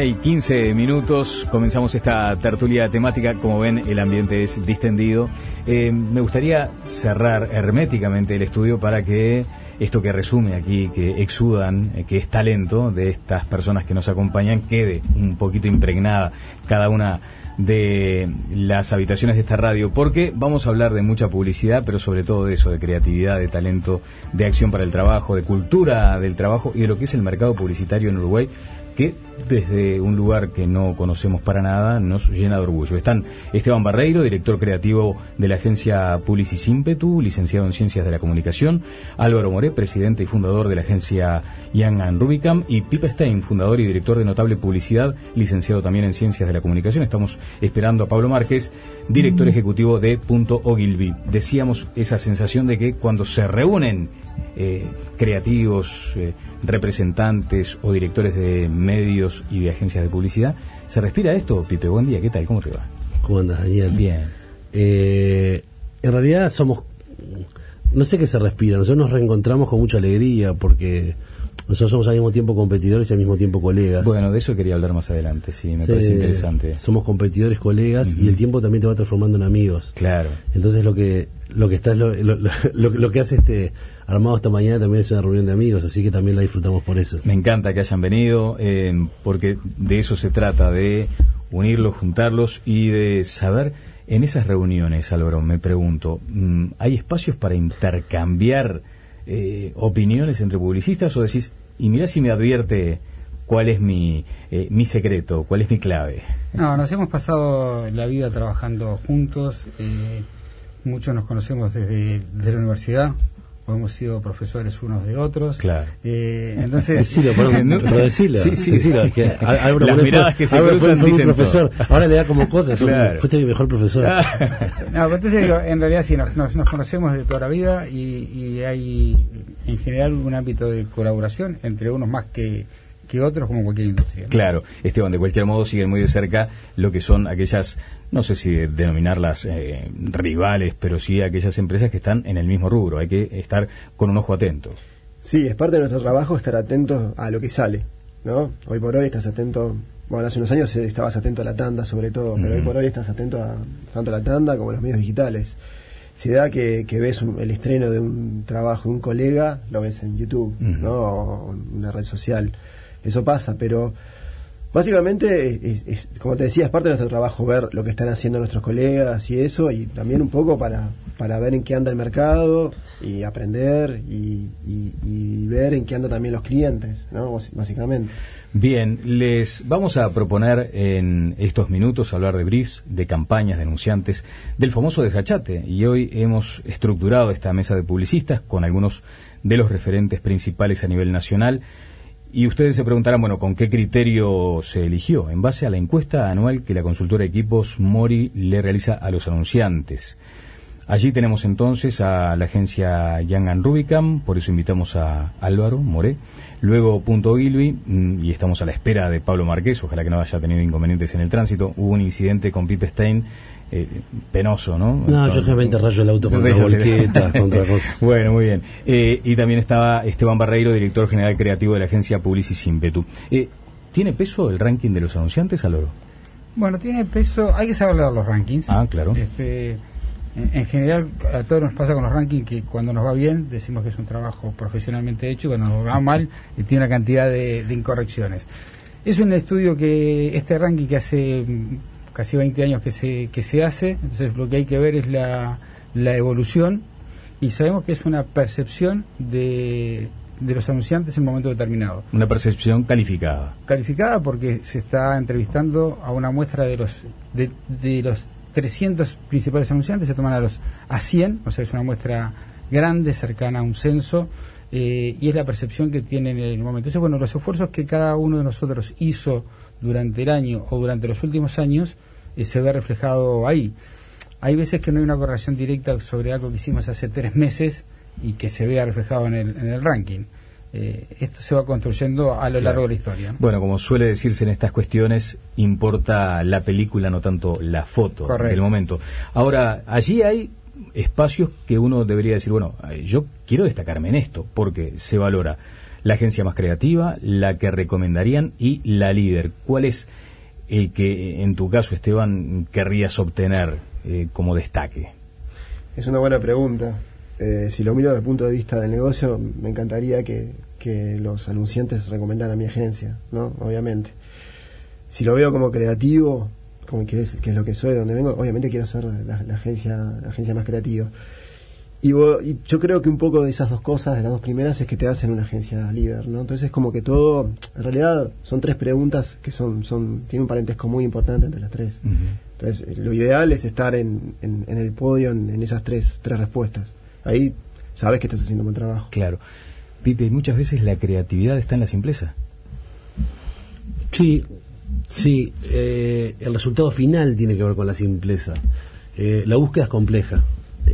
1:15, comenzamos esta tertulia temática. Como ven, el ambiente es distendido. Me gustaría cerrar herméticamente el estudio para que esto que resume aquí, que exudan, que es talento de estas personas que nos acompañan, quede un poquito impregnada cada una de las habitaciones de esta radio, porque vamos a hablar de mucha publicidad, pero sobre todo de eso, de creatividad, de talento, de acción para el trabajo, de cultura del trabajo y de lo que es el mercado publicitario en Uruguay, que desde un lugar que no conocemos para nada nos llena de orgullo. Están Esteban Barreiro, director creativo de la agencia Publicis Ímpetu, licenciado en Ciencias de la Comunicación; Álvaro Moré, presidente y fundador de la agencia Young & Rubicam; y Pipe Stein, fundador y director de Notable Publicidad, licenciado también en Ciencias de la Comunicación. Estamos esperando a Pablo Márquez, director ejecutivo de Punto Ogilvy. Decíamos esa sensación de que cuando se reúnen creativos, representantes o directores de medios y de agencias de publicidad, ¿se respira esto? Pipe, buen día, ¿qué tal? ¿Cómo te va? ¿Cómo andas, Daniel? Bien. En realidad no sé qué se respira, nosotros nos reencontramos con mucha alegría porque nosotros somos al mismo tiempo competidores y al mismo tiempo colegas. Bueno, de eso quería hablar más adelante, sí, me parece interesante. Somos competidores, colegas, y el tiempo también te va transformando en amigos. Claro. Entonces lo que hace armado esta mañana también es una reunión de amigos, así que también la disfrutamos por eso. Me encanta que hayan venido, porque de eso se trata, de unirlos, juntarlos y de saber. En esas reuniones, Álvaro, me pregunto, ¿hay espacios para intercambiar opiniones entre publicistas, o decís, y mirá si me advierte cuál es mi secreto, cuál es mi clave? No, nos hemos pasado la vida trabajando juntos, muchos nos conocemos desde la universidad, o hemos sido profesores unos de otros. Claro. Entonces, decilo, decilo. Sí. Decilo, que las miradas que se cruzan fue dicen un profesor. todo. Ahora le da como cosas. Claro. Fuiste mi mejor profesor. No, entonces digo, en realidad sí, nos conocemos de toda la vida y hay en general un ámbito de colaboración entre unos más que otros, como cualquier industria, ¿no? Claro, Esteban, de cualquier modo siguen muy de cerca lo que son aquellas, no sé si denominarlas rivales, pero sí aquellas empresas que están en el mismo rubro. Hay que estar con un ojo atento. Sí, es parte de nuestro trabajo estar atentos a lo que sale, ¿no? Hoy por hoy estás atento, bueno, hace unos años estabas atento a la tanda sobre todo, pero hoy por hoy estás atento tanto a la tanda como a los medios digitales. Se da que ves el estreno de un trabajo de un colega, lo ves en YouTube, ¿no? O en una red social. Eso pasa, pero básicamente, como te decía, es parte de nuestro trabajo ver lo que están haciendo nuestros colegas y eso, y también un poco para ver en qué anda el mercado y aprender y ver en qué andan también los clientes, ¿no? Básicamente. Bien, les vamos a proponer en estos minutos hablar de briefs, de campañas, de anunciantes, del famoso desachate, y hoy hemos estructurado esta mesa de publicistas con algunos de los referentes principales a nivel nacional. Y ustedes se preguntarán, bueno, ¿con qué criterio se eligió? En base a la encuesta anual que la consultora Equipos Mori le realiza a los anunciantes. Allí tenemos entonces a la agencia Young & Rubicam, por eso invitamos a Álvaro Moré. Luego Punto Ogilvy, y estamos a la espera de Pablo Márquez, ojalá que no haya tenido inconvenientes en el tránsito. Hubo un incidente con Pipe Stein, penoso, ¿no? No, yo generalmente rayo el auto contra volquetas, contra cosas. Bueno, muy bien. Y también estaba Esteban Barreiro, director general creativo de la agencia Publicis Ímpetu. ¿Tiene peso el ranking de los anunciantes, Álvaro? Bueno, tiene peso, hay que saber leer los rankings. Ah, claro. En general, a todos nos pasa con los rankings que cuando nos va bien decimos que es un trabajo profesionalmente hecho, cuando nos va mal tiene una cantidad de incorrecciones. Es un estudio este ranking que hace casi 20 años que se hace, entonces lo que hay que ver es la evolución, y sabemos que es una percepción de los anunciantes en un momento determinado. Una percepción calificada. Calificada porque se está entrevistando a una muestra de los 300 principales anunciantes, se toman a 100, o sea, es una muestra grande, cercana a un censo, y es la percepción que tienen en el momento. Entonces, bueno, los esfuerzos que cada uno de nosotros hizo durante el año o durante los últimos años se ve reflejado ahí. Hay veces que no hay una correlación directa sobre algo que hicimos hace 3 meses y que se vea reflejado en el ranking. Esto se va construyendo a lo largo de la historia. Bueno, como suele decirse en estas cuestiones, importa la película, no tanto la foto. Correcto. Del momento. Ahora, allí hay espacios que uno debería decir, bueno, yo quiero destacarme en esto, porque se valora la agencia más creativa, la que recomendarían y la líder. ¿Cuál es el que, en tu caso, Esteban, querrías obtener como destaque? Es una buena pregunta. Si lo miro desde el punto de vista del negocio, me encantaría que los anunciantes recomendaran a mi agencia, ¿no? Obviamente. Si lo veo como creativo, como que es lo que soy, donde vengo, obviamente quiero ser la agencia más creativa. Y yo creo que un poco de esas dos cosas, de las dos primeras, es que te hacen una agencia líder, ¿no? Entonces, como que todo, en realidad, son tres preguntas que tienen un parentesco muy importante entre las tres. Uh-huh. Entonces, lo ideal es estar en el podio en esas tres respuestas. Ahí sabes que estás haciendo un buen trabajo. Claro. Pipe, muchas veces la creatividad está en la simpleza. Sí, el resultado final tiene que ver con la simpleza. La búsqueda es compleja.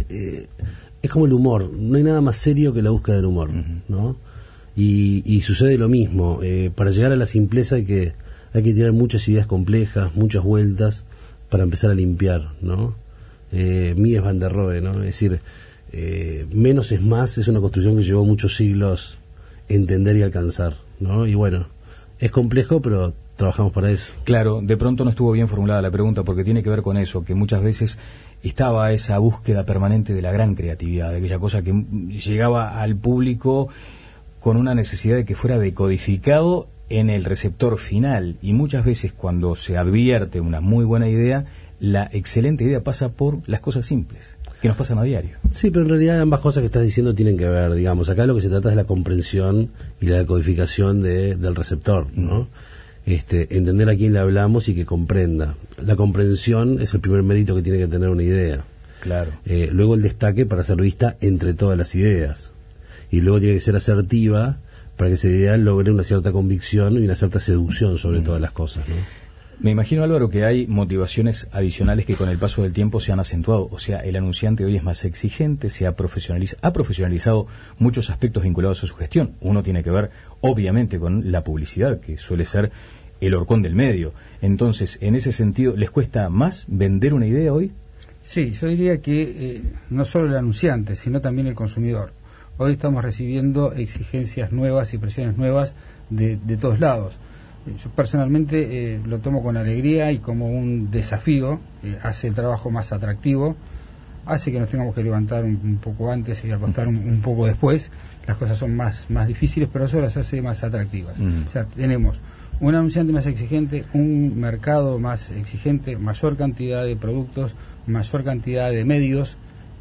Es como el humor, no hay nada más serio que la búsqueda del humor, uh-huh. ¿no? Y sucede lo mismo. Para llegar a la simpleza hay que tirar muchas ideas complejas, muchas vueltas para empezar a limpiar, ¿no? Mies van der Rohe, ¿no? Es decir, menos es más, es una construcción que llevó muchos siglos entender y alcanzar, ¿no? Y bueno, es complejo, pero trabajamos para eso. Claro, de pronto no estuvo bien formulada la pregunta, porque tiene que ver con eso, que muchas veces estaba esa búsqueda permanente de la gran creatividad, de aquella cosa que llegaba al público con una necesidad de que fuera decodificado en el receptor final, y muchas veces cuando se advierte una muy buena idea, la excelente idea pasa por las cosas simples que nos pasan a diario. Sí, pero en realidad ambas cosas que estás diciendo tienen que ver, digamos, acá lo que se trata es la comprensión y la decodificación del receptor, ¿no? Entender a quién le hablamos y que comprenda. La comprensión es el primer mérito que tiene que tener una idea. Claro. Luego el destaque para ser vista entre todas las ideas. Y luego tiene que ser asertiva para que esa idea logre una cierta convicción y una cierta seducción sobre todas las cosas, ¿no? Me imagino, Álvaro, que hay motivaciones adicionales que con el paso del tiempo se han acentuado. O sea, el anunciante hoy es más exigente, ha profesionalizado muchos aspectos vinculados a su gestión. Uno tiene que ver, obviamente, con la publicidad, que suele ser el horcón del medio. Entonces, en ese sentido, ¿les cuesta más vender una idea hoy? Sí, yo diría que no solo el anunciante, sino también el consumidor. Hoy estamos recibiendo exigencias nuevas y presiones nuevas de todos lados. Yo personalmente lo tomo con alegría y como un desafío. Hace el trabajo más atractivo, hace que nos tengamos que levantar un poco antes y acostar un poco después. Las cosas son más difíciles, pero eso las hace más atractivas. O sea, tenemos un anunciante más exigente, un mercado más exigente, mayor cantidad de productos, mayor cantidad de medios.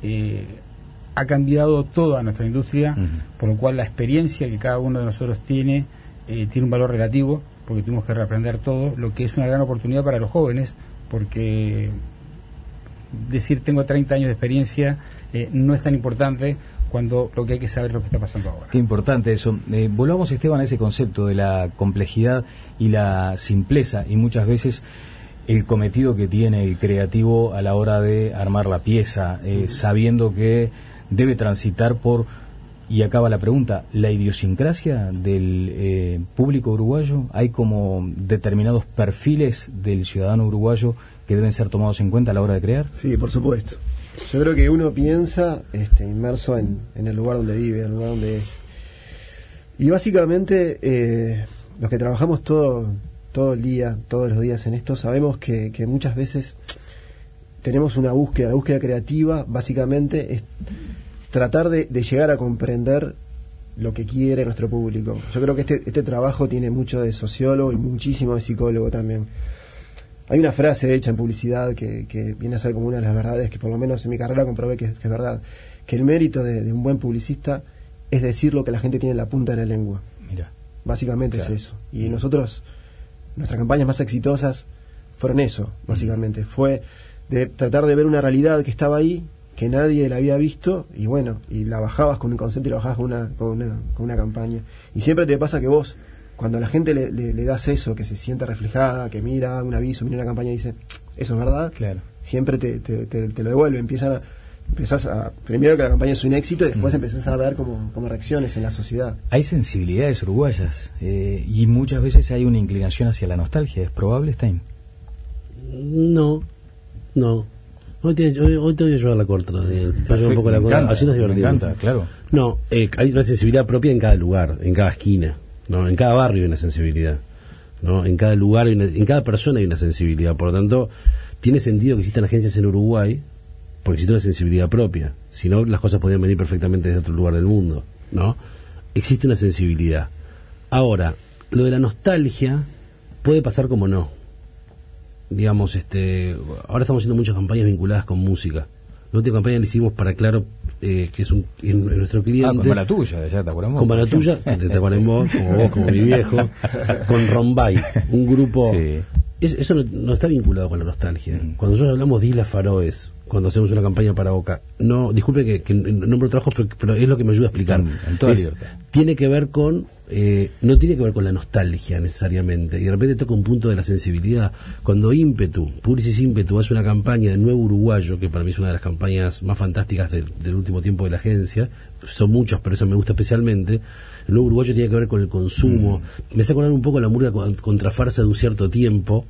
Ha cambiado toda nuestra industria, por lo cual la experiencia que cada uno de nosotros tiene un valor relativo, porque tuvimos que reaprender todo, lo que es una gran oportunidad para los jóvenes, porque decir tengo 30 años de experiencia no es tan importante cuando lo que hay que saber es lo que está pasando ahora. Qué importante eso. Volvamos, Esteban, a ese concepto de la complejidad y la simpleza, y muchas veces el cometido que tiene el creativo a la hora de armar la pieza, sabiendo que debe transitar por... Y acaba la pregunta, ¿la idiosincrasia del público uruguayo? ¿Hay como determinados perfiles del ciudadano uruguayo que deben ser tomados en cuenta a la hora de crear? Sí, por supuesto. Yo creo que uno piensa inmerso en el lugar donde vive, el lugar donde es. Y básicamente los que trabajamos todo el día, todos los días en esto, sabemos que muchas veces tenemos una búsqueda. La búsqueda creativa básicamente es tratar de llegar a comprender lo que quiere nuestro público. Yo creo que este trabajo tiene mucho de sociólogo y muchísimo de psicólogo también. Hay una frase hecha en publicidad que viene a ser como una de las verdades que por lo menos en mi carrera comprobé que es verdad, que el mérito de un buen publicista es decir lo que la gente tiene en la punta de la lengua. Mira. Básicamente claro. Es eso. Y nosotros, nuestras campañas más exitosas fueron eso, básicamente. Fue de tratar de ver una realidad que estaba ahí, que nadie la había visto, y bueno, y la bajabas con un concepto y la bajabas con una campaña. Y siempre te pasa que vos, cuando a la gente le das eso, que se siente reflejada, que mira un aviso, mira una campaña y dice, eso es verdad, claro. Siempre te lo devuelve. Empezás a primero que la campaña es un éxito y después empezás a ver como reacciones en la sociedad. Hay sensibilidades uruguayas y muchas veces hay una inclinación hacia la nostalgia. ¿Es probable, Stein? No. Hoy te voy a llevar la corta, Daniel. Te voy a llevar un poco la corta. Así nos me divertimos. encanta, claro. No, hay una sensibilidad propia en cada lugar, en cada esquina, ¿no? En cada barrio hay una sensibilidad, ¿no? En cada lugar, en cada persona hay una sensibilidad. Por lo tanto, tiene sentido que existan agencias en Uruguay porque existe una sensibilidad propia. Si no, las cosas podrían venir perfectamente desde otro lugar del mundo, ¿no? Existe una sensibilidad. Ahora, lo de la nostalgia puede pasar como no. Digamos, ahora estamos haciendo muchas campañas vinculadas con música. La última campaña la hicimos para Claro, que es nuestro cliente. Con la tuya, ya te acuerdas. Con la tuya, te acuerdas vos, como vos, como mi viejo. Con Rombay, un grupo. Sí. Eso no está vinculado con la nostalgia. Cuando nosotros hablamos de Islas Faroes, cuando hacemos una campaña para Boca, no, disculpe que nombro trabajos, pero es lo que me ayuda a explicar. En toda libertad. Tiene que ver con no tiene que ver con la nostalgia necesariamente, y de repente toca un punto de la sensibilidad. Cuando Publicis Ímpetu hace una campaña de Nuevo Uruguayo, que para mí es una de las campañas más fantásticas del último tiempo de la agencia, son muchas, pero esa me gusta especialmente. El Nuevo Uruguayo tiene que ver con el consumo. Me hace acordar un poco la murga contrafarsa de un cierto tiempo,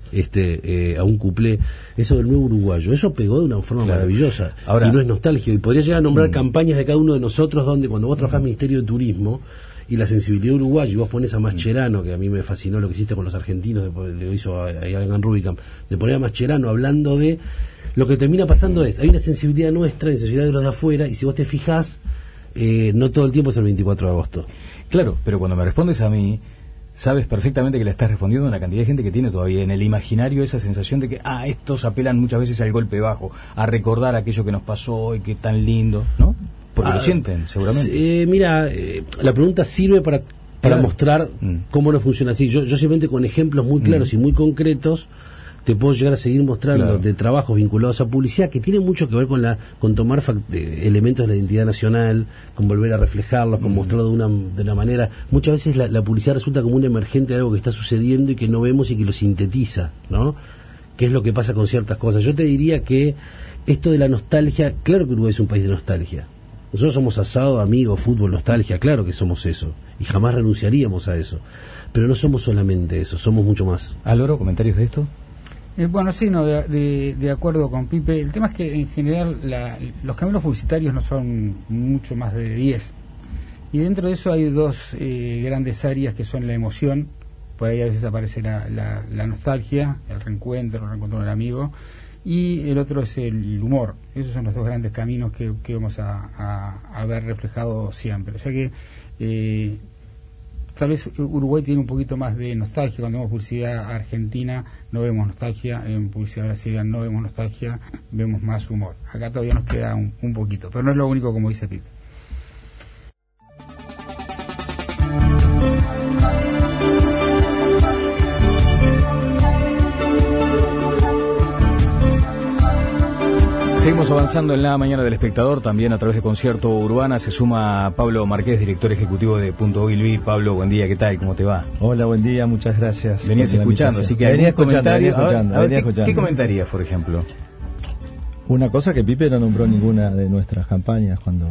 a un cuplé, eso del Nuevo Uruguayo. Eso pegó de una forma maravillosa. Ahora, y no es nostalgia. Y podría llegar a nombrar campañas de cada uno de nosotros, donde cuando vos trabajás en el Ministerio de Turismo y la sensibilidad uruguaya, y vos pones a Mascherano, que a mí me fascinó lo que hiciste con los argentinos, lo hizo a Ian Rubicam, de poner a Mascherano hablando de lo que termina pasando hay una sensibilidad nuestra, sensibilidad de los de afuera, y si vos te fijás, no todo el tiempo es el 24 de agosto. Claro, pero cuando me respondes a mí, sabes perfectamente que le estás respondiendo a una cantidad de gente que tiene todavía en el imaginario esa sensación de que, estos apelan muchas veces al golpe bajo, a recordar aquello que nos pasó y que tan lindo, ¿no? Porque lo sienten, seguramente. Mira, la pregunta sirve para mostrar cómo no funciona así. Yo simplemente con ejemplos muy claros y muy concretos te puedo llegar a seguir mostrando de trabajos vinculados a publicidad que tienen mucho que ver con tomar elementos de la identidad nacional, con volver a reflejarlos, con mostrarlo de una manera. Muchas veces la publicidad resulta como un emergente de algo que está sucediendo y que no vemos y que lo sintetiza, ¿no? ¿Qué es lo que pasa con ciertas cosas? Yo te diría que esto de la nostalgia, claro que Uruguay es un país de nostalgia. Nosotros somos asado, amigos, fútbol, nostalgia, claro que somos eso, y jamás renunciaríamos a eso. Pero no somos solamente eso, somos mucho más. Álvaro, ¿comentarios de esto? Bueno, sí, no, de acuerdo con Pipe. El tema es que en general los caminos publicitarios no son mucho más de 10. Y dentro de eso hay dos grandes áreas que son la emoción. Por ahí a veces aparece la nostalgia, el reencuentro con el amigo. Y el otro es el humor. Esos son los dos grandes caminos que vamos a ver reflejados siempre. O sea que tal vez Uruguay tiene un poquito más de nostalgia. Cuando vemos publicidad argentina no vemos nostalgia, en publicidad brasileña no vemos nostalgia, vemos más humor. Acá todavía nos queda un poquito, pero no es lo único, como dice Pipe. Seguimos avanzando en la mañana del espectador, también a través de Concierto Urbana. Se suma Pablo Márquez, director ejecutivo de Punto Bilby. Pablo, buen día, ¿qué tal? ¿Cómo te va? Hola, buen día, muchas gracias. Venías escuchando, así que venía escuchando. ¿Qué comentarías, por ejemplo? Una cosa que Pipe no nombró ninguna de nuestras campañas cuando...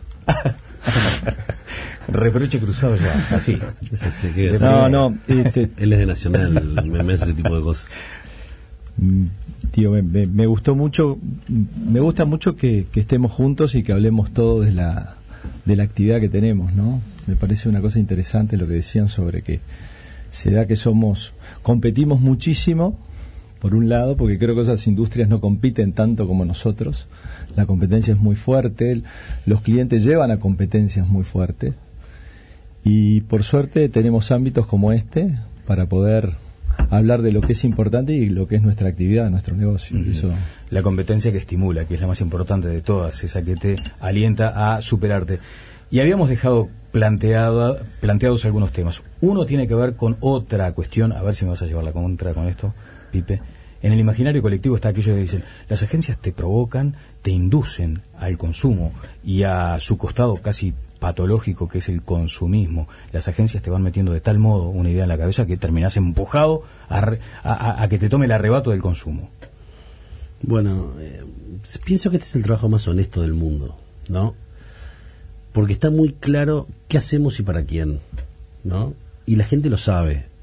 Reproche cruzado ya, así. No, él es de Nacional, me hace ese tipo de cosas. Tío, me gustó mucho, me gusta mucho que estemos juntos y que hablemos todos de la actividad que tenemos, ¿no? Me parece una cosa interesante lo que decían sobre que se da que competimos muchísimo, por un lado, porque creo que esas industrias no compiten tanto como nosotros, la competencia es muy fuerte, los clientes llevan a competencias muy fuertes, y por suerte tenemos ámbitos como este para poder hablar de lo que es importante y lo que es nuestra actividad, nuestro negocio. Eso. La competencia que estimula, que es la más importante de todas, esa que te alienta a superarte. Y habíamos dejado planteados algunos temas. Uno tiene que ver con otra cuestión, a ver si me vas a llevar la contra con esto, Pipe. En el imaginario colectivo está aquello que dicen, las agencias te provocan, te inducen al consumo y a su costado casi patológico, que es el consumismo. Las agencias te van metiendo de tal modo una idea en la cabeza que terminás empujado a que te tome el arrebato del consumo. Bueno, pienso que este es el trabajo más honesto del mundo, ¿no? Porque está muy claro qué hacemos y para quién, ¿no? Y la gente lo sabe.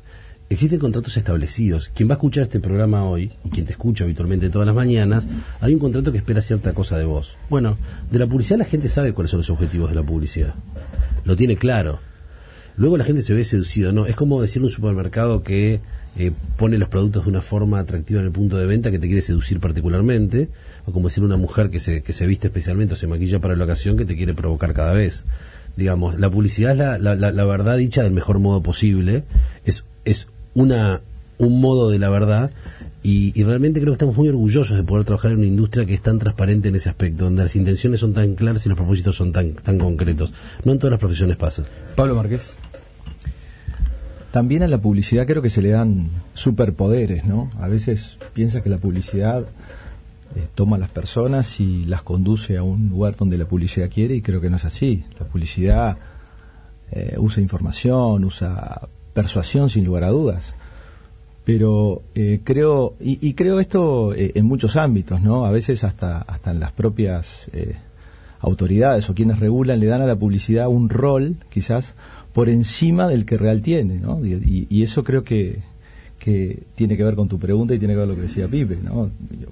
existen contratos establecidos. Quien va a escuchar este programa hoy, y quien te escucha habitualmente todas las mañanas, hay un contrato que espera cierta cosa de vos. Bueno, de la publicidad la gente sabe cuáles son los objetivos de la publicidad. Lo tiene claro. Luego la gente se ve seducido, ¿no? Es como decir un supermercado que pone los productos de una forma atractiva en el punto de venta que te quiere seducir particularmente, o como decir una mujer que se viste especialmente o se maquilla para la ocasión que te quiere provocar cada vez. Digamos, la publicidad es la verdad dicha del mejor modo posible, es un modo de la verdad, y realmente creo que estamos muy orgullosos de poder trabajar en una industria que es tan transparente en ese aspecto, donde las intenciones son tan claras y los propósitos son tan concretos. No en todas las profesiones pasa. Pablo Márquez. También a la publicidad creo que se le dan superpoderes, ¿no? A veces piensa que la publicidad toma a las personas y las conduce a un lugar donde la publicidad quiere, y creo que no es así. La publicidad usa información, usa persuasión sin lugar a dudas. Pero creo esto en muchos ámbitos, ¿no? A veces hasta en las propias autoridades o quienes regulan le dan a la publicidad un rol, quizás, por encima del que real tiene, ¿no? Y eso creo que tiene que ver con tu pregunta y tiene que ver con lo que decía Pipe, ¿no?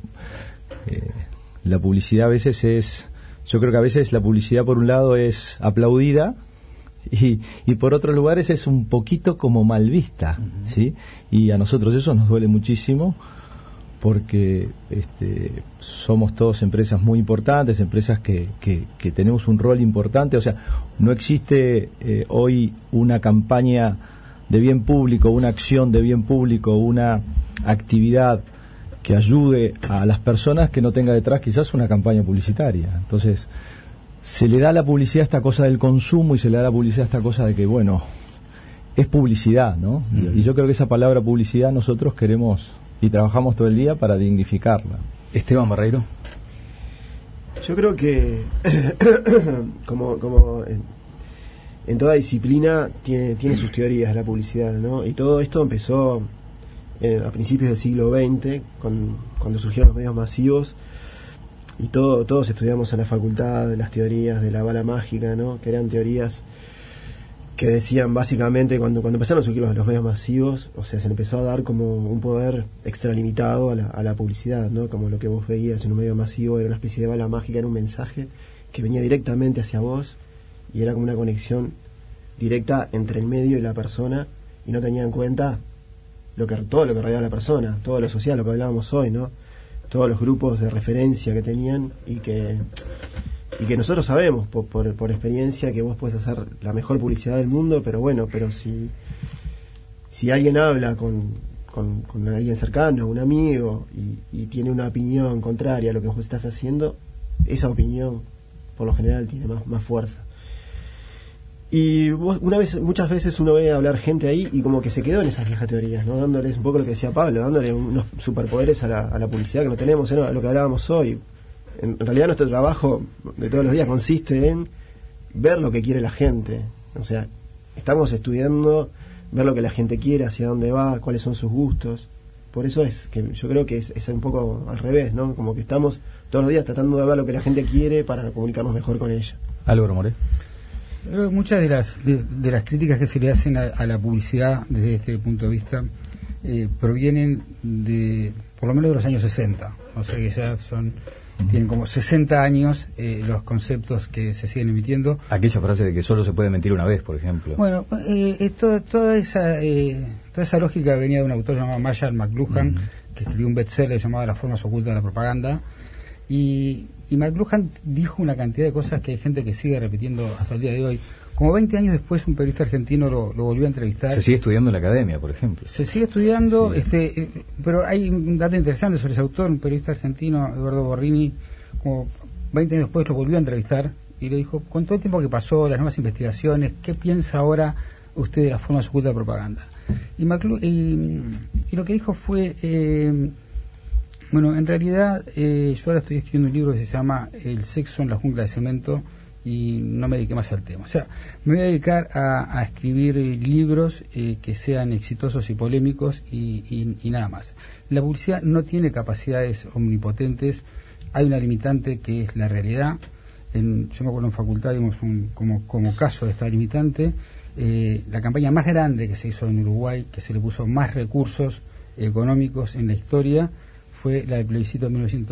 La publicidad a veces yo creo que a veces la publicidad por un lado es aplaudida y por otros lugares es un poquito como mal vista, ¿sí? Y a nosotros eso nos duele muchísimo, porque somos todos empresas muy importantes, empresas que tenemos un rol importante. O sea, no existe hoy una campaña de bien público, una acción de bien público, una actividad que ayude a las personas que no tenga detrás quizás una campaña publicitaria. Entonces, se le da a la publicidad esta cosa del consumo y se le da a la publicidad esta cosa de que, bueno, es publicidad, ¿no? Y yo creo que esa palabra publicidad nosotros queremos y trabajamos todo el día para dignificarla. Esteban Barreiro. Yo creo que como en toda disciplina tiene sus teorías la publicidad, ¿no? Y todo esto empezó a principios del siglo XX, cuando surgieron los medios masivos, y todos estudiamos en la facultad las teorías de la bala mágica, ¿no? Que eran teorías que decían básicamente cuando empezaron a surgir los medios masivos, o sea, se empezó a dar como un poder extralimitado a la publicidad, ¿no? Como lo que vos veías en un medio masivo era una especie de bala mágica, era un mensaje que venía directamente hacia vos y era como una conexión directa entre el medio y la persona, y no tenía en cuenta todo lo que rodeaba a la persona, todo lo social, lo que hablábamos hoy, ¿no? Todos los grupos de referencia que tenían y que nosotros sabemos por experiencia que vos podés hacer la mejor publicidad del mundo, pero si alguien habla con alguien cercano, un amigo, y tiene una opinión contraria a lo que vos estás haciendo, esa opinión por lo general tiene más fuerza. Y muchas veces uno ve hablar gente ahí y como que se quedó en esas viejas teorías, ¿no? Dándoles un poco lo que decía Pablo, dándole unos superpoderes a la publicidad que no tenemos, ¿no? A lo que hablábamos hoy. En realidad nuestro trabajo de todos los días consiste en ver lo que quiere la gente. O sea, estamos estudiando ver lo que la gente quiere, hacia dónde va, cuáles son sus gustos. Por eso es que yo creo que es un poco al revés, ¿no? Como que estamos todos los días tratando de ver lo que la gente quiere para comunicarnos mejor con ella. Álvaro Moré. Muchas de las críticas que se le hacen a la publicidad desde este punto de vista provienen de, por lo menos, de los años 60. O sea que ya tienen como 60 años los conceptos que se siguen emitiendo. Aquella frase de que solo se puede mentir una vez, por ejemplo. Bueno, toda esa lógica venía de un autor llamado Marshall McLuhan, que escribió un bestseller llamado Las formas ocultas de la propaganda, y McLuhan dijo una cantidad de cosas que hay gente que sigue repitiendo hasta el día de hoy. Como 20 años después, un periodista argentino lo volvió a entrevistar. Se sigue estudiando en la academia, por ejemplo. Se sigue estudiando, sí. Pero hay un dato interesante sobre ese autor, un periodista argentino, Eduardo Borrini, como 20 años después lo volvió a entrevistar y le dijo, con todo el tiempo que pasó, las nuevas investigaciones, ¿qué piensa ahora usted de las formas ocultas de propaganda? Y lo que dijo fue... Bueno, en realidad yo ahora estoy escribiendo un libro que se llama El sexo en la jungla de cemento y no me dediqué más al tema. O sea, me voy a dedicar a escribir libros que sean exitosos y polémicos y nada más. La publicidad no tiene capacidades omnipotentes, hay una limitante que es la realidad. Yo me acuerdo en facultad, dimos como caso de esta limitante, la campaña más grande que se hizo en Uruguay, que se le puso más recursos económicos en la historia, fue la del plebiscito de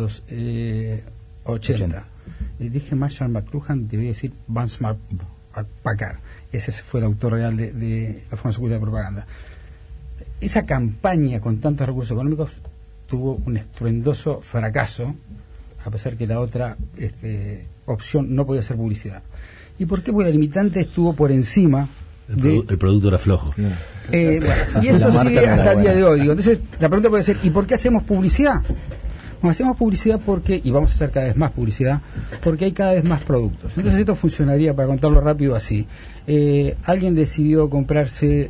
1980. Dije Marshall McLuhan, debí decir Vance Packard. Ese fue el autor real de la forma secreta de propaganda. Esa campaña con tantos recursos económicos tuvo un estruendoso fracaso, a pesar que la otra opción no podía ser publicidad. ¿Y por qué? Porque la limitante estuvo por encima. El producto era flojo. Bueno, y eso sigue hasta el día de hoy. Entonces, la pregunta puede ser: ¿y por qué hacemos publicidad? Bueno, hacemos publicidad porque, y vamos a hacer cada vez más publicidad, porque hay cada vez más productos. Entonces, esto funcionaría, para contarlo rápido, así. Alguien decidió comprarse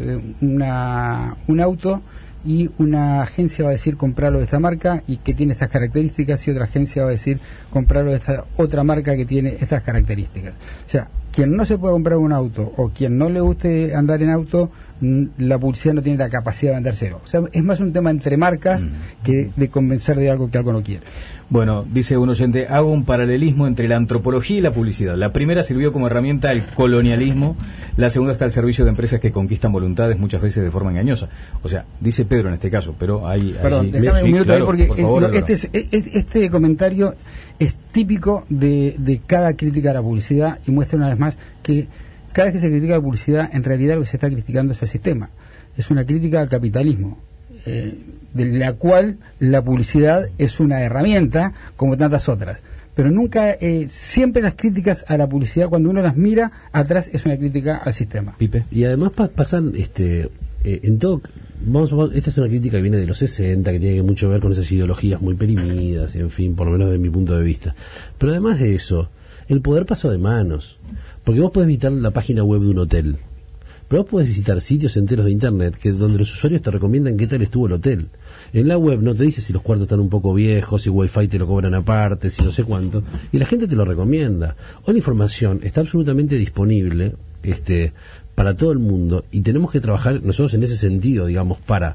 un auto, y una agencia va a decir comprarlo de esta marca y que tiene estas características, y otra agencia va a decir comprarlo de esta otra marca que tiene estas características. O sea, quien no se puede comprar un auto o quien no le guste andar en auto, la publicidad no tiene la capacidad de vendérselo. O sea, es más un tema entre marcas que de convencer de algo que algo no quiere. Bueno, dice un oyente, hago un paralelismo entre la antropología y la publicidad. La primera sirvió como herramienta al colonialismo, la segunda está al servicio de empresas que conquistan voluntades muchas veces de forma engañosa. O sea, dice Pedro en este caso, pero hay... Perdón, déjame un minuto ahí, porque por favor, este comentario es típico de cada crítica a la publicidad, y muestra una vez más que cada vez que se critica la publicidad, en realidad lo que se está criticando es el sistema. Es una crítica al capitalismo, de la cual la publicidad es una herramienta como tantas otras. Pero nunca, siempre las críticas a la publicidad, cuando uno las mira atrás, es una crítica al sistema. Pipe. Y además pasan en todo. Esta es una crítica que viene de los 60, que tiene mucho que ver con esas ideologías muy perimidas, en fin, por lo menos desde mi punto de vista. Pero además de eso, el poder pasó de manos. Porque vos podés visitar la página web de un hotel, pero vos podés visitar sitios enteros de internet donde los usuarios te recomiendan qué tal estuvo el hotel. En la web no te dice si los cuartos están un poco viejos, si Wi-Fi te lo cobran aparte, si no sé cuánto, y la gente te lo recomienda. Hoy la información está absolutamente disponible para todo el mundo, y tenemos que trabajar nosotros en ese sentido, digamos, para...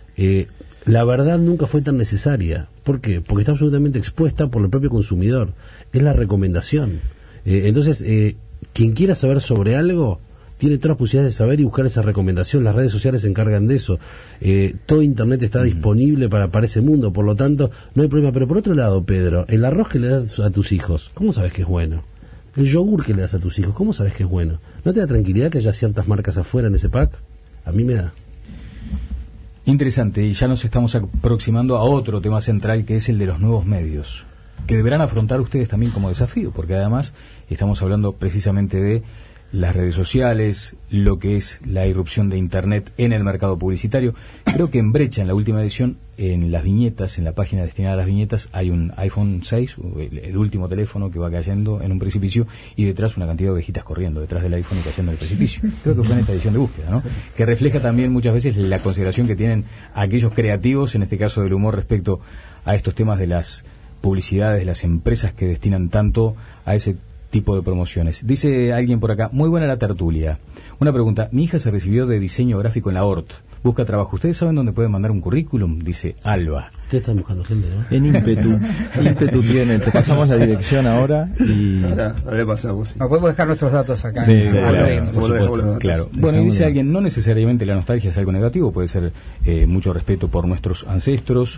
la verdad nunca fue tan necesaria. ¿Por qué? Porque está absolutamente expuesta por el propio consumidor. Es la recomendación. Entonces, quien quiera saber sobre algo tiene todas las posibilidades de saber y buscar esa recomendación. Las redes sociales se encargan de eso. Todo internet está disponible para ese mundo, por lo tanto no hay problema. Pero por otro lado, Pedro, el arroz que le das a tus hijos, ¿cómo sabes que es bueno? El yogur que le das a tus hijos, ¿cómo sabes que es bueno? ¿No te da tranquilidad que haya ciertas marcas afuera en ese pack? A mí me da. Interesante, y ya nos estamos aproximando a otro tema central, que es el de los nuevos medios, que deberán afrontar ustedes también como desafío, porque además estamos hablando precisamente de las redes sociales, lo que es la irrupción de Internet en el mercado publicitario. Creo que en Brecha, en la última edición, en las viñetas, en la página destinada a las viñetas, hay un iPhone 6, el último teléfono que va cayendo en un precipicio, y detrás una cantidad de ovejitas corriendo detrás del iPhone y cayendo en el precipicio. Creo que fue en esta edición de búsqueda, ¿no? Que refleja también muchas veces la consideración que tienen aquellos creativos, en este caso del humor, respecto a estos temas de las publicidades, las empresas que destinan tanto a ese tipo de promociones. Dice alguien por acá, muy buena la tertulia. Una pregunta, mi hija se recibió de diseño gráfico en la ORT, busca trabajo. ¿Ustedes saben dónde pueden mandar un currículum? Dice Alba. Ustedes están buscando gente, ¿no? En Ímpetu tiene, te pasamos la dirección ahora y... Ahora le pasamos. Sí. No, podemos dejar nuestros datos acá. Claro. Bueno, y dice alguien, no necesariamente la nostalgia es algo negativo, puede ser mucho respeto por nuestros ancestros,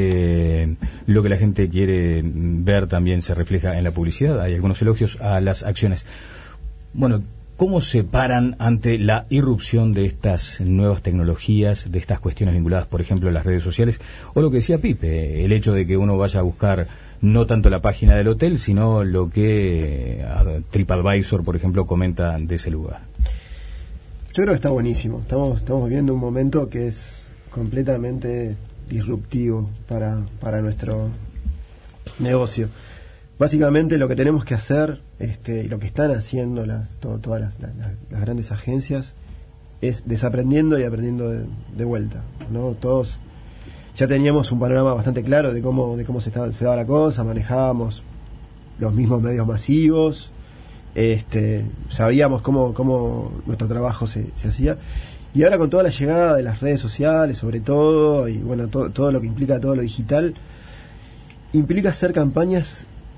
lo que la gente quiere ver también se refleja en la publicidad, hay algunos elogios a las acciones. Bueno, ¿cómo se paran ante la irrupción de estas nuevas tecnologías, de estas cuestiones vinculadas, por ejemplo, a las redes sociales? O lo que decía Pipe, el hecho de que uno vaya a buscar no tanto la página del hotel, sino lo que TripAdvisor, por ejemplo, comenta de ese lugar. Yo creo que está buenísimo. Estamos viviendo un momento que es completamente disruptivo para nuestro negocio. Básicamente lo que tenemos que hacer, y lo que están haciendo todas las grandes agencias, es desaprendiendo y aprendiendo de vuelta, ¿no? Todos ya teníamos un panorama bastante claro de cómo se daba la cosa, manejábamos los mismos medios masivos, sabíamos cómo nuestro trabajo se hacía, y ahora con toda la llegada de las redes sociales, sobre todo, y bueno, todo lo que implica todo lo digital, implica hacer campañas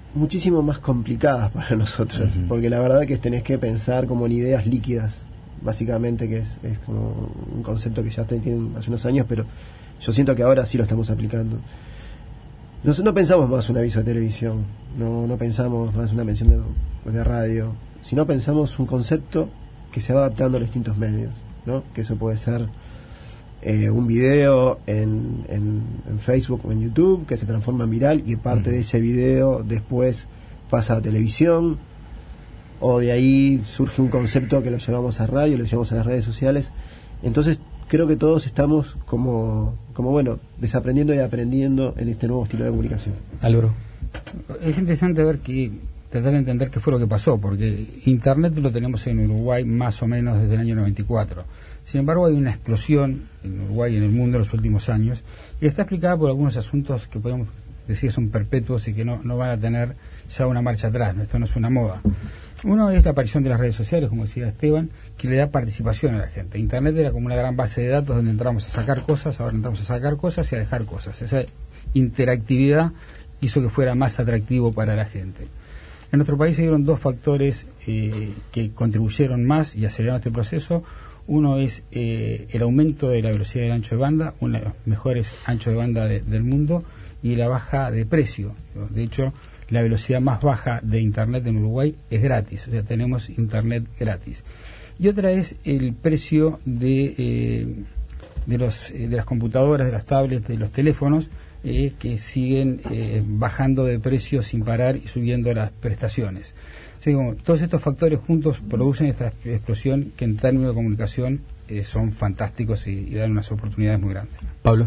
muchísimo más complicadas para nosotros, porque la verdad que tenés que pensar como en ideas líquidas, básicamente, que es como un concepto que ya tienen hace unos años, pero yo siento que ahora sí lo estamos aplicando. Nosotros no pensamos más un aviso de televisión, no pensamos más una mención de radio, sino pensamos un concepto que se va adaptando a los distintos medios, ¿no? Que eso puede ser un video en Facebook o en YouTube que se transforma en viral y parte de ese video después pasa a televisión, o de ahí surge un concepto que lo llevamos a radio, lo llevamos a las redes sociales. Entonces creo que todos estamos como bueno, desaprendiendo y aprendiendo en este nuevo estilo de comunicación. Álvaro. Es interesante tratar de entender qué fue lo que pasó, porque Internet lo tenemos en Uruguay más o menos desde el año 94. Sin embargo, hay una explosión en Uruguay y en el mundo en los últimos años, y está explicada por algunos asuntos que podemos decir son perpetuos y que no van a tener ya una marcha atrás. Esto no es una moda. Uno es la aparición de las redes sociales, como decía Esteban, que le da participación a la gente. Internet era como una gran base de datos donde entramos a sacar cosas, ahora entramos a sacar cosas y a dejar cosas. Esa interactividad hizo que fuera más atractivo para la gente. En nuestro país se dieron dos factores que contribuyeron más y aceleraron este proceso. Uno es el aumento de la velocidad del ancho de banda, uno de los mejores anchos de banda del mundo, y la baja de precio. De hecho, la velocidad más baja de Internet en Uruguay es gratis, o sea, tenemos Internet gratis. Y otra es el precio de las computadoras, de las tablets, de los teléfonos, que siguen bajando de precio sin parar y subiendo las prestaciones. Así como todos estos factores juntos producen esta explosión que en términos de comunicación son fantásticos y dan unas oportunidades muy grandes. Pablo.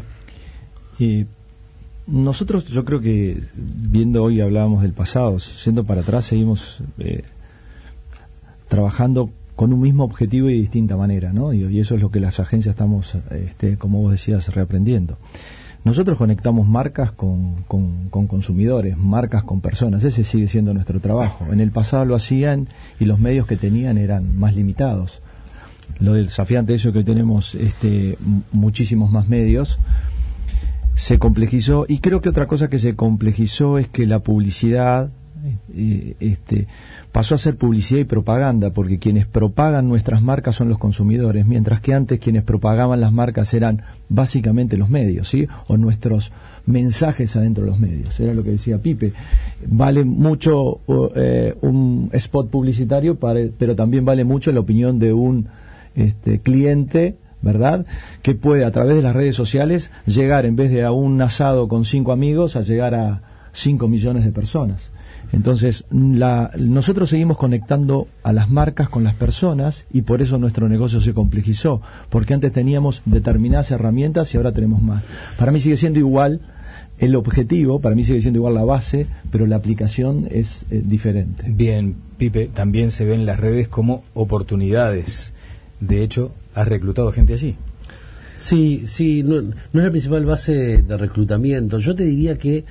Nosotros, yo creo que viendo hoy hablábamos del pasado, yendo para atrás seguimos trabajando con un mismo objetivo y de distinta manera, ¿no? Y eso es lo que las agencias estamos, como vos decías, reaprendiendo. Nosotros conectamos marcas con consumidores, marcas con personas. Ese sigue siendo nuestro trabajo. En el pasado lo hacían y los medios que tenían eran más limitados. Lo del desafiante eso que hoy tenemos muchísimos más medios se complejizó, y creo que otra cosa que se complejizó es que la publicidad pasó a ser publicidad y propaganda, porque quienes propagan nuestras marcas son los consumidores, mientras que antes quienes propagaban las marcas eran básicamente los medios, ¿sí? O nuestros mensajes adentro de los medios. Era lo que decía Pipe. Vale mucho un spot publicitario, pero también vale mucho la opinión de un cliente, ¿verdad?, que puede a través de las redes sociales llegar, en vez de a un asado con 5 amigos, a llegar a 5 millones de personas. Entonces, nosotros seguimos conectando a las marcas con las personas, y por eso nuestro negocio se complejizó, porque antes teníamos determinadas herramientas y ahora tenemos más. Para mí sigue siendo igual el objetivo, para mí sigue siendo igual la base, pero la aplicación es diferente. Bien, Pipe, también se ven las redes como oportunidades. De hecho, ¿has reclutado gente allí? Sí, no es la principal base de reclutamiento. Yo te diría que,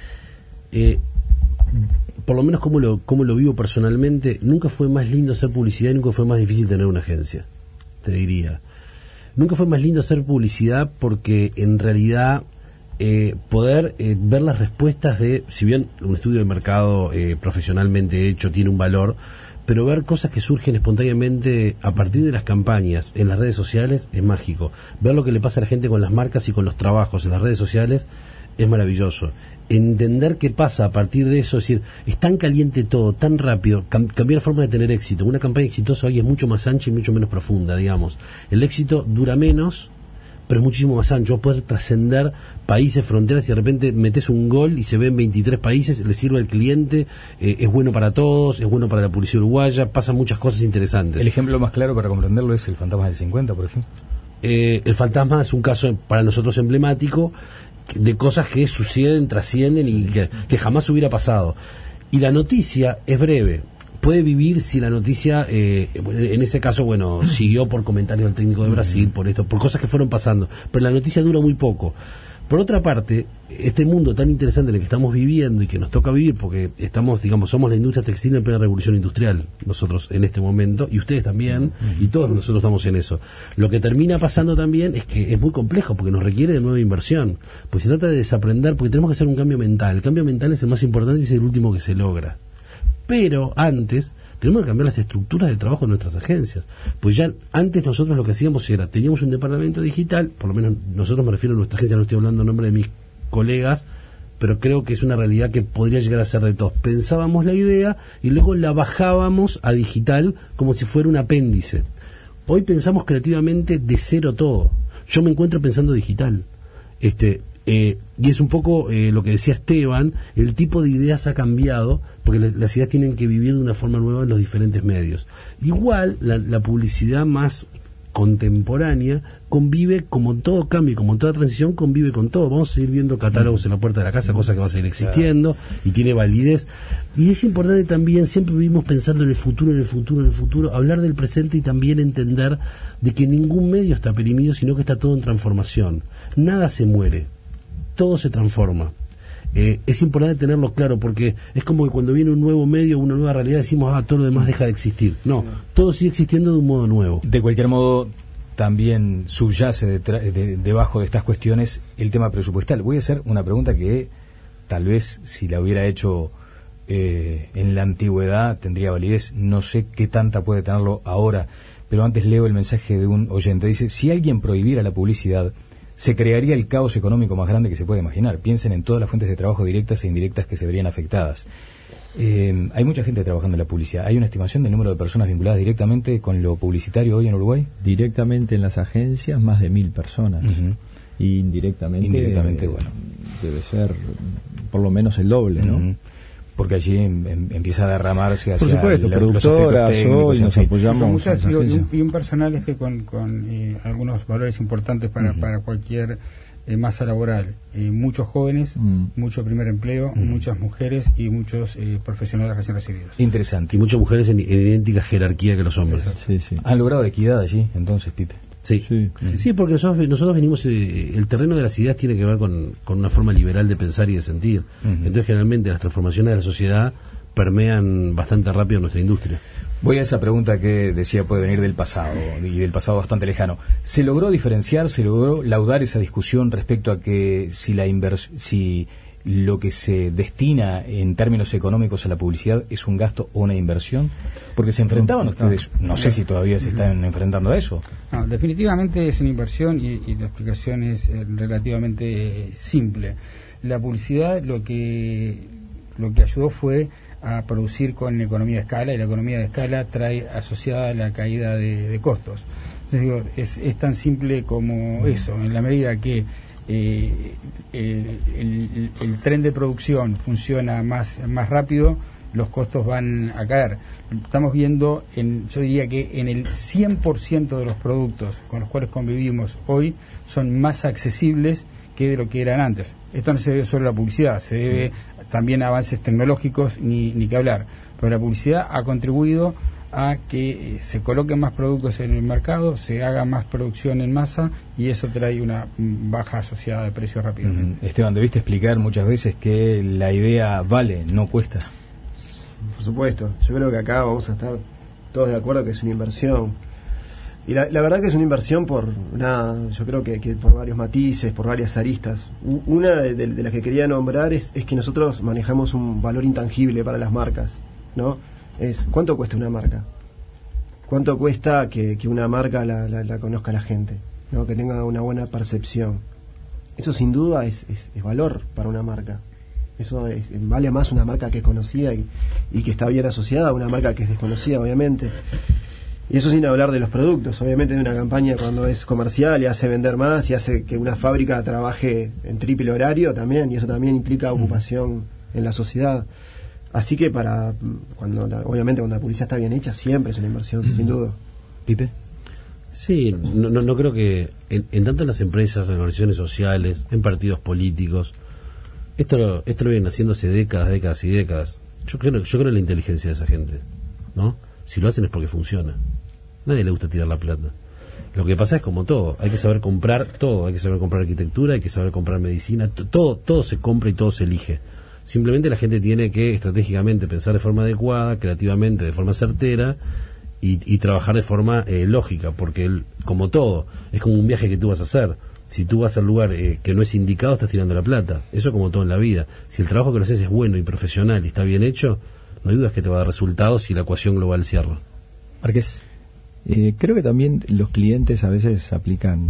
por lo menos como lo vivo personalmente, nunca fue más lindo hacer publicidad y nunca fue más difícil tener una agencia, te diría. Nunca fue más lindo hacer publicidad porque en realidad poder ver las respuestas si bien un estudio de mercado profesionalmente hecho tiene un valor, pero ver cosas que surgen espontáneamente a partir de las campañas en las redes sociales es mágico. Ver lo que le pasa a la gente con las marcas y con los trabajos en las redes sociales es maravilloso. Entender qué pasa a partir de eso, es decir, es tan caliente todo, tan rápido, cambiar forma de tener éxito. Una campaña exitosa hoy es mucho más ancha y mucho menos profunda, digamos. El éxito dura menos, pero es muchísimo más ancho. Poder trascender países, fronteras, y de repente metes un gol y se ve en 23 países, le sirve al cliente, es bueno para todos, es bueno para la publicidad uruguaya, pasan muchas cosas interesantes. El ejemplo más claro para comprenderlo es el Fantasma del 50, por ejemplo. El Fantasma es un caso para nosotros emblemático de cosas que suceden, trascienden y que jamás hubiera pasado. Y la noticia es breve. Puede vivir si la noticia, en ese caso, siguió por comentarios del técnico de Brasil, por cosas que fueron pasando. Pero la noticia dura muy poco. Por otra parte, este mundo tan interesante en el que estamos viviendo y que nos toca vivir, porque estamos, digamos, somos la industria textil en plena revolución industrial, nosotros en este momento, y ustedes también, y todos nosotros estamos en eso. Lo que termina pasando también es que es muy complejo, porque nos requiere de nueva inversión, pues se trata de desaprender, porque tenemos que hacer un cambio mental. El cambio mental es el más importante y es el último que se logra. Pero antes tenemos que cambiar las estructuras de trabajo de nuestras agencias, pues ya antes nosotros lo que hacíamos era, teníamos un departamento digital, por lo menos nosotros, me refiero a nuestra agencia, no estoy hablando en nombre de mis colegas, pero creo que es una realidad que podría llegar a ser de todos. Pensábamos la idea y luego la bajábamos a digital como si fuera un apéndice. Hoy pensamos creativamente de cero todo. Yo me encuentro pensando digital. Y es un poco lo que decía Esteban, el tipo de ideas ha cambiado, porque las ideas tienen que vivir de una forma nueva en los diferentes medios. Igual, la publicidad más contemporánea convive, como todo cambio, como toda transición, convive con todo. Vamos a seguir viendo catálogos en la puerta de la casa, cosa que va a seguir existiendo y tiene validez. Y es importante también, siempre vivimos pensando en el futuro, hablar del presente y también entender de que ningún medio está perimido, sino que está todo en transformación. Nada se muere, todo se transforma. Es importante tenerlo claro, porque es como que cuando viene un nuevo medio, una nueva realidad, decimos, todo lo demás deja de existir. No, todo sigue existiendo de un modo nuevo. De cualquier modo, también subyace debajo de estas cuestiones el tema presupuestal. Voy a hacer una pregunta que tal vez si la hubiera hecho en la antigüedad tendría validez. No sé qué tanta puede tenerlo ahora, pero antes leo el mensaje de un oyente. Dice, si alguien prohibiera la publicidad, se crearía el caos económico más grande que se puede imaginar. Piensen en todas las fuentes de trabajo directas e indirectas que se verían afectadas. Hay mucha gente trabajando en la publicidad. ¿Hay una estimación del número de personas vinculadas directamente con lo publicitario hoy en Uruguay? Directamente en las agencias, más de 1.000 personas. Y indirectamente bueno, debe ser por lo menos el doble, ¿no? Porque allí empieza a derramarse hacia por supuesto, productoras, hoy nos apoyamos y un personal con algunos valores importantes para cualquier masa laboral. Muchos jóvenes, mucho primer empleo, muchas mujeres y muchos profesionales recién recibidos. Interesante. Y muchas mujeres en idéntica jerarquía que los hombres. Sí. ¿Han logrado equidad allí, entonces, Pipe? Sí, porque nosotros venimos, el terreno de las ideas tiene que ver con una forma liberal de pensar y de sentir. Entonces, generalmente, las transformaciones de la sociedad permean bastante rápido nuestra industria. Voy a esa pregunta que decía puede venir del pasado, y del pasado bastante lejano. ¿Se logró diferenciar, se logró laudar esa discusión respecto a que si lo que se destina en términos económicos a la publicidad es un gasto o una inversión? Porque se enfrentaban ustedes, no sé si todavía se están enfrentando a eso. No, definitivamente es una inversión y la explicación es relativamente simple. La publicidad lo que ayudó fue a producir con economía de escala, y la economía de escala trae asociada la caída de costos. Entonces, digo, es tan simple como eso, en la medida que el tren de producción funciona más rápido, los costos van a caer. Estamos viendo, yo diría que en el 100% de los productos con los cuales convivimos hoy son más accesibles que de lo que eran antes. Esto no se debe solo a la publicidad, se debe también a avances tecnológicos, ni que hablar. Pero la publicidad ha contribuido a que se coloquen más productos en el mercado, se haga más producción en masa, y eso trae una baja asociada de precio rápidamente. Esteban, debiste explicar muchas veces que la idea vale, no cuesta. Por supuesto, yo creo que acá vamos a estar todos de acuerdo que es una inversión. Y la verdad que es una inversión yo creo que por varios matices, por varias aristas. Una de las que quería nombrar es que nosotros manejamos un valor intangible para las marcas, ¿no? Es ¿cuánto cuesta una marca? ¿Cuánto cuesta que una marca la conozca la gente, ¿no? Que tenga una buena percepción? Eso sin duda es valor para una marca. Eso vale más una marca que es conocida y que está bien asociada a una marca que es desconocida, obviamente. Y eso sin hablar de los productos. Obviamente de una campaña, cuando es comercial y hace vender más y hace que una fábrica trabaje en triple horario también, y eso también implica ocupación en la sociedad. Así que obviamente cuando la publicidad está bien hecha, siempre es una inversión, sin duda. ¿Pipe? Sí, no creo que en tanto en las empresas, en organizaciones sociales, en partidos políticos, esto lo vienen haciendo hace décadas y décadas. Yo creo en la inteligencia de esa gente, ¿no? Si lo hacen es porque funciona. Nadie le gusta tirar la plata. Lo que pasa es como todo, hay que saber comprar todo, hay que saber comprar arquitectura, hay que saber comprar medicina, todo se compra y todo se elige. Simplemente la gente tiene que estratégicamente pensar de forma adecuada, creativamente, de forma certera y trabajar de forma lógica, porque como todo, es como un viaje que tú vas a hacer. Si tú vas al lugar que no es indicado, estás tirando la plata. Eso como todo en la vida. Si el trabajo que lo haces es bueno y profesional y está bien hecho, no hay dudas que te va a dar resultados si la ecuación global cierra. Márquez. Creo que también los clientes a veces aplican,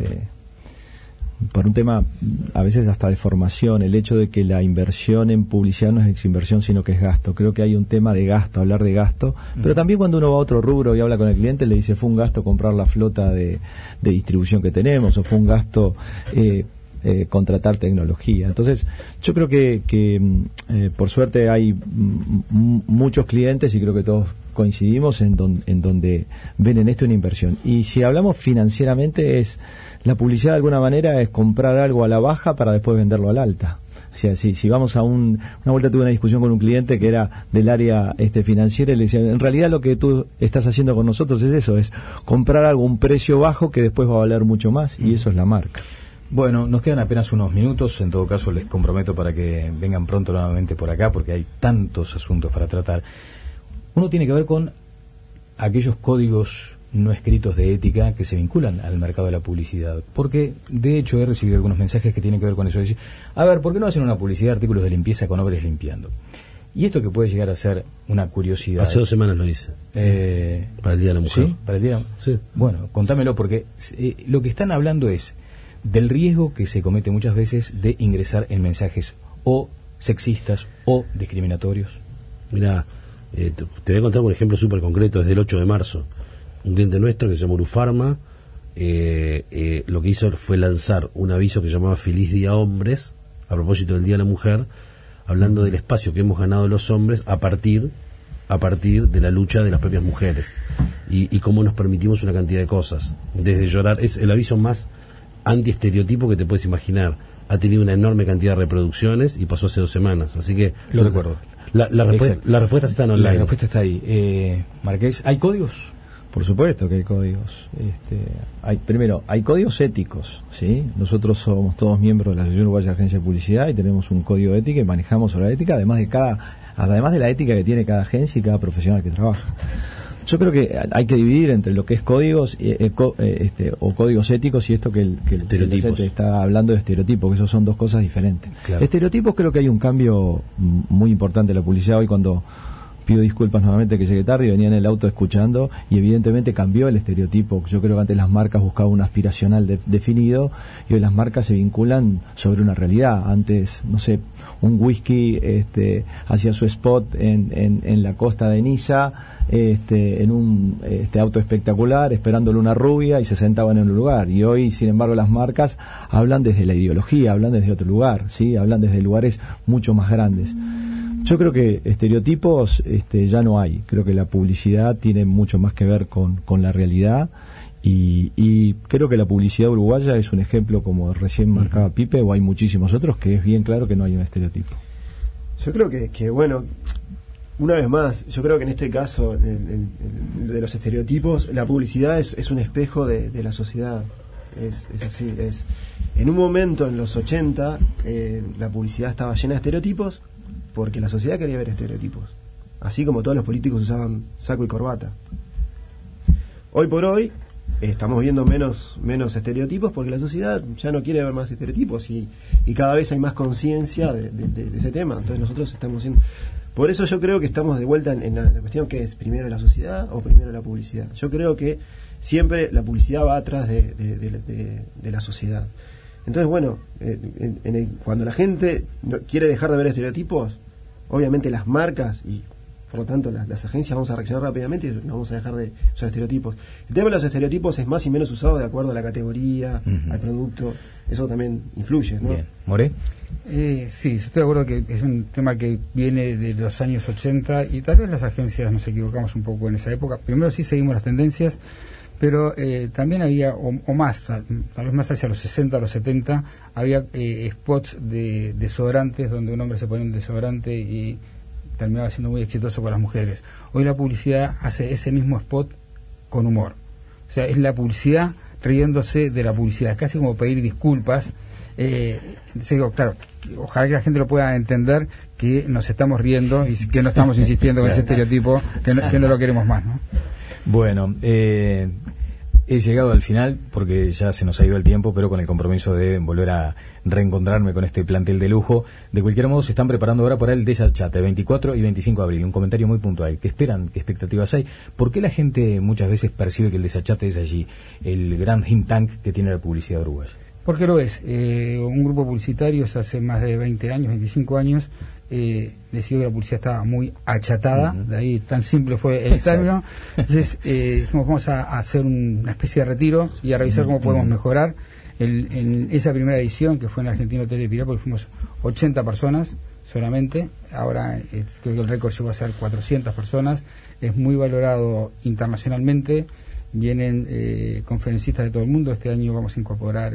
por un tema a veces hasta de formación, el hecho de que la inversión en publicidad no es inversión sino que es gasto. Creo que hay un tema de gasto, hablar de gasto, pero también cuando uno va a otro rubro y habla con el cliente le dice fue un gasto comprar la flota de distribución que tenemos, o fue un gasto contratar tecnología. Entonces yo creo que por suerte hay muchos clientes y creo que todos coincidimos en donde ven en esto una inversión. Y si hablamos financieramente, la publicidad de alguna manera es comprar algo a la baja para después venderlo a la alta. O sea, si vamos a una vuelta tuve una discusión con un cliente que era del área financiera y le decía, en realidad lo que tú estás haciendo con nosotros es eso, es comprar algo a un precio bajo que después va a valer mucho más, y eso es la marca. Bueno, nos quedan apenas unos minutos, en todo caso les comprometo para que vengan pronto nuevamente por acá porque hay tantos asuntos para tratar. Uno tiene que ver con aquellos códigos no escritos de ética que se vinculan al mercado de la publicidad, porque de hecho he recibido algunos mensajes que tienen que ver con eso. Decir, a ver, ¿por qué no hacen una publicidad de artículos de limpieza con hombres limpiando? Y esto que puede llegar a ser una curiosidad. Hace 2 semanas lo hice. Para el Día de la Mujer. ¿Sí? ¿Para el Día? Sí. Bueno, contámelo, porque lo que están hablando es del riesgo que se comete muchas veces de ingresar en mensajes o sexistas o discriminatorios. Mira, te voy a contar un ejemplo súper concreto. Desde el 8 de marzo, un cliente nuestro que se llama Urufarma lo que hizo fue lanzar un aviso que se llamaba Feliz Día Hombres, a propósito del Día de la Mujer, hablando del espacio que hemos ganado los hombres a partir de la lucha de las propias mujeres y cómo nos permitimos una cantidad de cosas, desde llorar. Es el aviso más anti-estereotipo que te puedes imaginar. Ha tenido una enorme cantidad de reproducciones y pasó hace 2 semanas, así que lo recuerdo. La respuesta está en online. La respuesta está ahí. Márquez, ¿hay códigos? Por supuesto que hay códigos. Primero, hay códigos éticos, ¿sí? Nosotros somos todos miembros de la Asociación Uruguaya de Agencias de Publicidad y tenemos un código de ética y manejamos sobre la ética, además de la ética que tiene cada agencia y cada profesional que trabaja. Yo creo que hay que dividir entre lo que es códigos o códigos éticos y esto que el estereotipos. Está hablando de estereotipos, que esos son 2 cosas diferentes. Claro. Estereotipos, creo que hay un cambio muy importante en la publicidad hoy. Cuando pido disculpas nuevamente que llegué tarde y venía en el auto escuchando, y evidentemente cambió el estereotipo. Yo creo que antes las marcas buscaban un aspiracional definido y hoy las marcas se vinculan sobre una realidad. Antes, no sé, un whisky hacía su spot en la costa de Niza, en un auto espectacular, esperándole una rubia, y se sentaban en un lugar. Y hoy, sin embargo, las marcas hablan desde la ideología, hablan desde otro lugar, ¿sí? Hablan desde lugares mucho más grandes. Yo creo que estereotipos ya no hay. Creo que la publicidad tiene mucho más que ver con la realidad y creo que la publicidad uruguaya es un ejemplo, como recién marcaba Pipe, o hay muchísimos otros, que es bien claro que no hay un estereotipo. Yo creo que bueno, una vez más, yo creo que en este caso de los estereotipos, la publicidad es un espejo de la sociedad. Es así. En un momento, en los 80, la publicidad estaba llena de estereotipos porque la sociedad quería ver estereotipos, así como todos los políticos usaban saco y corbata. Hoy por hoy estamos viendo menos estereotipos porque la sociedad ya no quiere ver más estereotipos y cada vez hay más conciencia de ese tema. Entonces nosotros estamos haciendo... Por eso yo creo que estamos de vuelta en la cuestión que es primero la sociedad o primero la publicidad. Yo creo que siempre la publicidad va atrás de la sociedad. Entonces, bueno, cuando la gente quiere dejar de ver estereotipos, obviamente las marcas y por lo tanto las agencias vamos a reaccionar rápidamente y no vamos a dejar de usar estereotipos. El tema de los estereotipos es más y menos usado de acuerdo a la categoría, al producto. Eso también influye, ¿no? Bien. ¿Moré? Sí, yo estoy de acuerdo que es un tema que viene de los años 80 y tal vez las agencias nos equivocamos un poco en esa época. Primero sí seguimos las tendencias, pero también había, o más, tal vez más hacia los 60 o los 70, había spots de desodorantes donde un hombre se ponía un desodorante y terminaba siendo muy exitoso con las mujeres. Hoy la publicidad hace ese mismo spot con humor. O sea, es la publicidad riéndose de la publicidad, es casi como pedir disculpas. Digo, claro, ojalá que la gente lo pueda entender, que nos estamos riendo y que no estamos insistiendo con ese estereotipo, que no lo queremos más, ¿no? Bueno, he llegado al final porque ya se nos ha ido el tiempo, pero con el compromiso de volver a reencontrarme con este plantel de lujo. De cualquier modo, se están preparando ahora para el Desachate, 24 y 25 de abril. Un comentario muy puntual. ¿Qué esperan? ¿Qué expectativas hay? ¿Por qué la gente muchas veces percibe que el Desachate es allí, el gran think tank que tiene la publicidad uruguaya? Porque lo es. Un grupo publicitario hace más de 20 años, 25 años, decidió que la publicidad estaba muy achatada, de ahí tan simple fue el término. Entonces dijimos, vamos a hacer una especie de retiro y a revisar cómo podemos mejorar. En esa primera edición, que fue en el Argentino Hotel de Pirápolis, fuimos 80 personas solamente. Ahora creo que el récord llegó a ser 400 personas. Es muy valorado internacionalmente. Vienen conferencistas de todo el mundo. Este año vamos a incorporar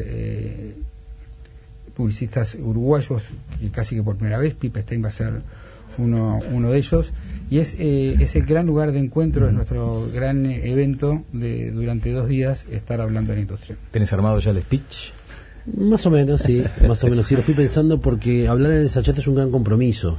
publicistas uruguayos, y casi que por primera vez. Pipe Stein va a ser uno de ellos, y es el gran lugar de encuentro, es nuestro gran evento de durante 2 días estar hablando de la industria. ¿Tenés armado ya el speech? Más o menos, sí, lo fui pensando, porque hablar en el Desachate es un gran compromiso,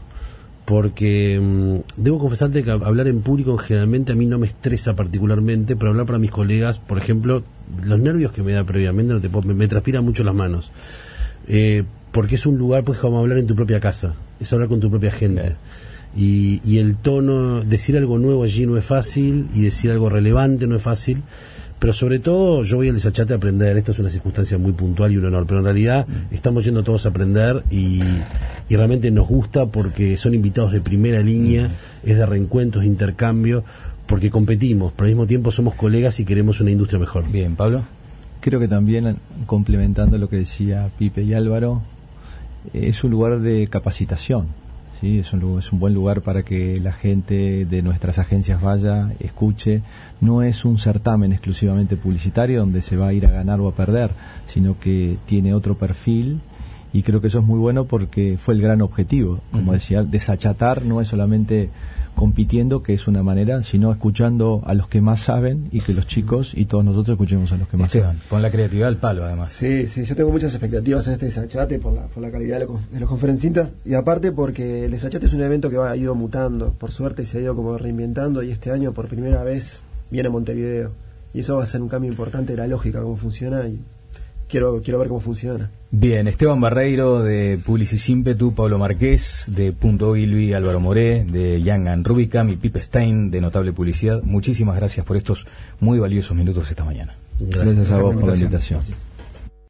porque debo confesarte que hablar en público generalmente a mí no me estresa particularmente, pero hablar para mis colegas, por ejemplo, los nervios que me da previamente, me transpiran mucho las manos. Porque es un lugar, pues, como hablar en tu propia casa, es hablar con tu propia gente. Y el tono, decir algo nuevo allí no es fácil, y decir algo relevante no es fácil, pero sobre todo yo voy al Desachate a aprender. Esto es una circunstancia muy puntual y un honor, pero en realidad estamos yendo todos a aprender, y realmente nos gusta, porque son invitados de primera línea, es de reencuentros, de intercambio, porque competimos, pero al mismo tiempo somos colegas y queremos una industria mejor. Bien, Pablo. Creo que también, complementando lo que decía Pipe y Álvaro, es un lugar de capacitación, ¿sí? Es un buen lugar para que la gente de nuestras agencias vaya, escuche. No es un certamen exclusivamente publicitario donde se va a ir a ganar o a perder, sino que tiene otro perfil, y creo que eso es muy bueno, porque fue el gran objetivo. Como decía, desachatar no es solamente compitiendo, que es una manera, sino escuchando a los que más saben, y que los chicos y todos nosotros escuchemos a los que más saben. Con la creatividad al palo, además. Sí, yo tengo muchas expectativas en este Desachate por la calidad de los conferencistas, y aparte porque el Desachate es un evento que ha ido mutando, por suerte se ha ido como reinventando, y este año por primera vez viene a Montevideo, y eso va a ser un cambio importante de la lógica, cómo funciona, y quiero ver cómo funciona. Bien, Esteban Barreiro de Publicis Ímpetu, Pablo Marqués de Punto Ogilvy, Álvaro Moré de Young and Rubicam y Pipe Stein de Notable Publicidad. Muchísimas gracias por estos muy valiosos minutos esta mañana. Gracias a vos por la invitación. Gracias.